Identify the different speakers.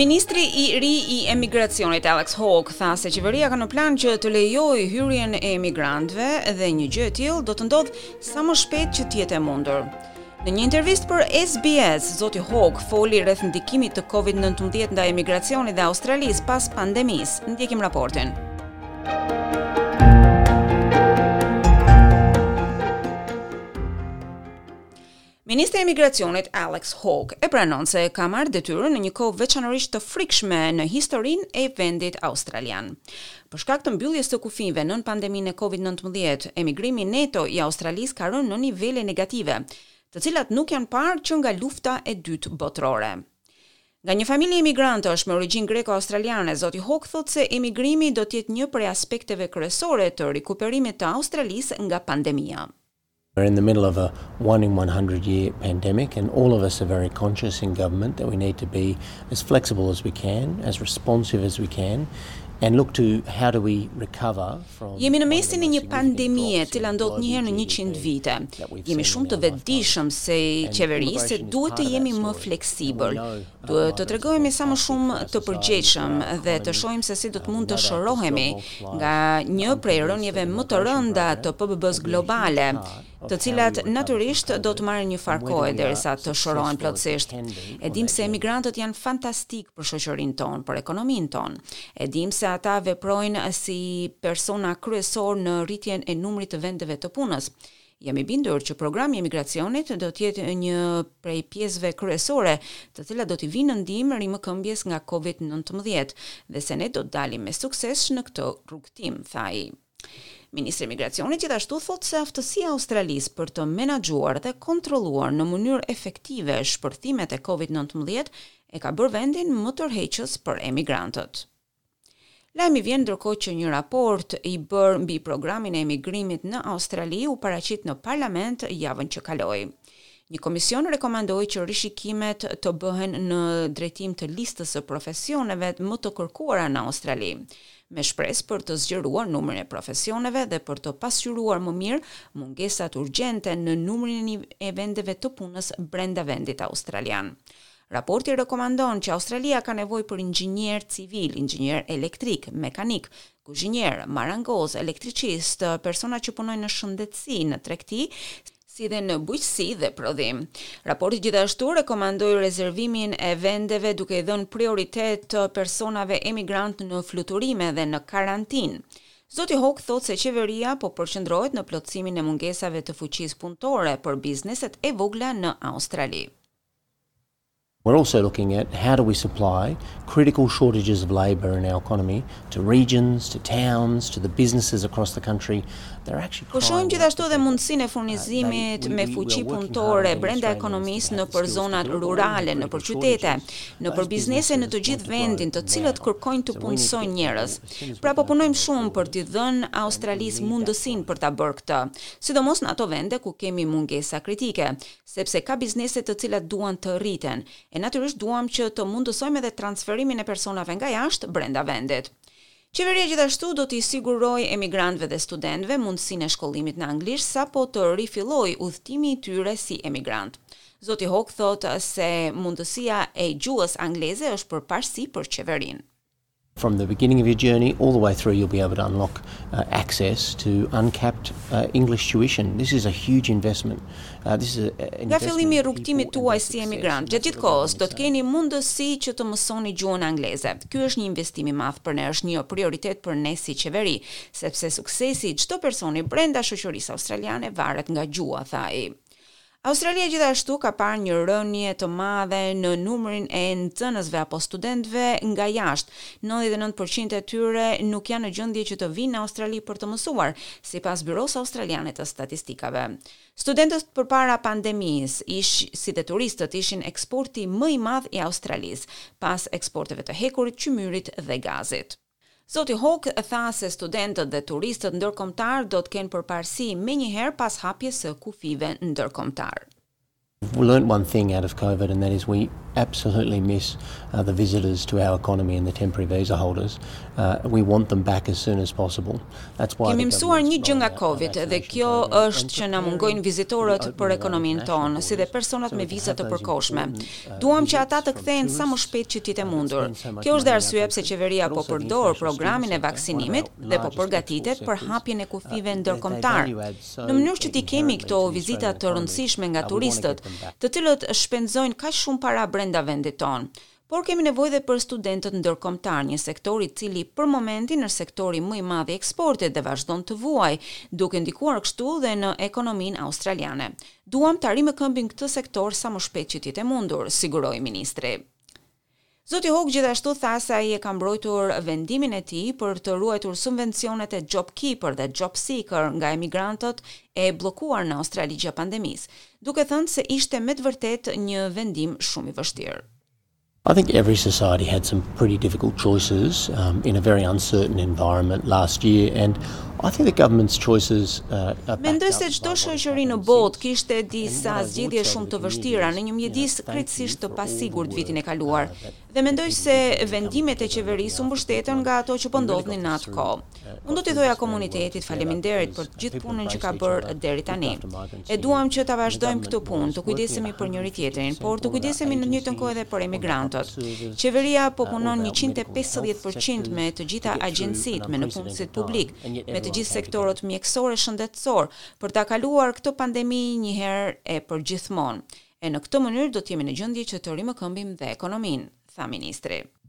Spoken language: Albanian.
Speaker 1: Ministri I ri I emigracionit Alex Hawke tha se qeveria ka në plan që të lejojë hyrjen e emigrantëve dhe një gjë e tillë do të ndodhë sa më shpejt që të jetë e mundur. Në një intervistë për SBS, zoti Hawke foli rreth ndikimit të COVID-19 ndaj emigracionit dhe Australisë pas pandemisë. Ndjekim raportin. Ministri I Emigracionit Alex Hawke e pranon se ka marrë detyrën në një kohë veçanërisht të frikshme në historinë e vendit australian. Për shkak të mbylljes së kufive nën pandeminë e COVID-19, emigrimi neto I Australisë ka rënë në nivele negative, të cilat nuk janë parë që nga lufta e dytë botërore. Nga një familje emigrantësh me origjinë greko-australiane, zoti Hawke thotë se emigrimi do të jetë një prej aspekteve kryesore të rikuperimit të Australisë nga pandemia.
Speaker 2: We're in the middle of a 1 in 100 year pandemic, and all of us are very conscious in government that we need to be as flexible as we can, as responsive as we can, and look to how do we recover from.
Speaker 1: Jemi në mesin e një pandemie e cila ndodh një herë në 100 vite. Jemi shumë të vetëdijshëm se qeveri se duhet të jemi më fleksibël. Duhet të tregojmë sa më shumë të përgjegjshëm dhe të shohim se si do të mund të shërohemi nga një prej rënjeve më të rënda të PBB-s globale, të cilat natyrisht do të marrin një farkohë derisa të shërohen plotësisht. E dim se emigrantët janë fantastik për shoqërinë tonë, për ekonominë tonë. E dim se ata veprojnë si persona kryesor në rritjen e numrit të vendeve të punës. Jam I bindur që programi I emigracionit do të jetë një prej pjesëve kryesore, të cilat do t'i vinë në ndihmë rimëkëmbjes nga COVID-19 dhe se ne do të dalim me sukses në këtë rrugtim, tha ai. Ministri I Emigracionit gjithashtu thotë se aftësia e Australisë për të menaxhuar dhe kontrolluar në mënyrë efektive shpërthimet e COVID-19 e ka bërë vendin më tërheqës për emigrantët. Lajmi vjen ndërkohë që një raport I bërë mbi programin e emigrimit në Australi u paraqit në parlament javën që kaloi. Një komision rekomandoi që rishikimet të bëhen në drejtim të listës së profesioneve më të kërkuara në Australi, me shpresë për të zgjeruar numrin e profesioneve dhe për të pasqyruar më mirë mungesat urgjente në numrin e vendeve të punës brenda vendit australian. Raporti rekomandon që Australia ka nevojë për inxhinier civil, inxhinier elektrik, mekanik, kuzhinier, marangoz, elektricist, persona që punojnë në shëndetësi, në tregti, si dhe në bujqësi dhe prodhim. Raporti gjithashtu rekomandoi rezervimin e vendeve duke I dhënë prioritet të personave emigrant në fluturime dhe në karantinë. Zoti Hawke thotë se qeveria po përqendrohet në plotësimin e mungesave të fuqisë punëtore për bizneset e vogla në Australi.
Speaker 2: We're also looking at how do we supply critical shortages of labour in our economy to regions, to towns, to the businesses across the country.
Speaker 1: Po shohim gjithashtu edhe mundësinë e furnizimit me fuqi punëtore brenda ekonomisë në për zonat rurale, në për qytete, në për biznese në të gjithë vendin, të cilët kërkojnë të punësojnë njerëz. Pra po punojmë shumë për t'i dhënë Australisë mundësinë për ta bërë këtë, sidomos në ato vende ku kemi mungesa kritike, sepse ka biznese të cilat duan të rriten. E natyrisht duam që të mundësojmë edhe transferimin e personave nga jashtë brenda vendit. Qeveria gjithashtu do t'i sigurojë emigrantëve dhe studentëve mundësinë e shkollimit në anglisht sapo të rifillojë udhëtimi I tyre si emigrant. Zoti Hawke thotë se mundësia e gjuhës angleze është përparësi për qeverinë.
Speaker 2: From the beginning of your journey all the way through, you'll be able to unlock access to uncapped English tuition. This is a huge investment. This is
Speaker 1: Nga fillimi I rrugtimit tuaj si emigrant, gjatë gjithë kohës do të keni mundësi që të mësoni gjuhën angleze. Ky është një investim I madh për ne, është një prioritet për ne si qeveri, sepse suksesi I çdo personi brenda shoqërisë australiane varet nga gjuha, tha ai. Australia gjithashtu ka parë një rënje të madhe në numrin e nxënësve apo studentëve nga jashtë. 99% e tyre nuk janë në gjendje që të vinë në Australi për të mësuar, sipas Byros Australiane të Statistikave. Studentët përpara pandemisë, si dhe turistët, ishin eksporti më I madh I Australisë, pas eksporteve të hekurit, qymyrit dhe gazit. Zoti Hawke tha se studentët dhe turistët ndërkombëtar do të kenë përparësi menjëherë pas hapjes së kufive ndërkombëtar.
Speaker 2: We learned one thing out of COVID, and that is we absolutely miss the visitors to our economy and the temporary visa holders. We want them back as soon as possible. That's why
Speaker 1: kemi mësuar një gjë nga COVID dhe kjo është që na mungojnë vizitorët për ekonominë tonë, si dhe personat me viza të përkohshme. Duam që ata të kthehen sa më shpejt që të mundur. Kjo është dhe arsye pse qeveria po përdor programin e vaksinimit dhe po përgatitet për hapjen e kufive ndërkombëtar. Në mënyrë që t'i kemi këto vizita të rëndësishme nga turistët, të cilët shpenzojnë kaq shumë para brenda vendit tonë. Por kemi nevojë dhe për studentët ndërkombëtar, një sektor i cili për momentin është sektori më i madh i eksportit dhe vazhdon të vuajë, duke ndikuar kështu dhe në ekonominë australiane. Duam të arrijmë këmbin këtë sektor sa më shpejt që të jetë mundur, siguroi ministri. Zoti Hawke gjithashtu tha se ai e ka mbrojtur vendimin e tij për të ruajtur subvencionet e JobKeeper dhe JobSeeker nga emigrantët e bllokuar në Australi gjatë pandemisë, duke thënë se ishte me të vërtetë një vendim shumë i vështirë.
Speaker 2: I think every society had some pretty difficult choices in a very uncertain environment last year, and I think the government's choices
Speaker 1: Mendoj se çdo shoqëri në botë kishte disa zgjedhje shumë të vështira në një mjedis krejtësisht të pasigurt vitin e kaluar, dhe mendoj se vendimet e qeverisë u mbështetën nga ato që po ndodhnin në atë kohë. Unë do t'i thoja komunitetit faleminderit për gjithë punën që ka bërë deri tani. E duam që ta vazhdojmë këtë punë, të kujdesemi për njëri tjetrin, por të kujdesemi në të njëjtën kohë edhe për emigrantët. Qeveria po punon 150% me të gjitha agjencitë, me në punësit publik, me të gjithë sektorët mjekësor e shëndetësor, për ta kaluar këtë pandemi një herë e përgjithmonë. E në këtë mënyrë do të jemi në gjendje që të rimëkëmbim dhe ekonominë, tha ministri.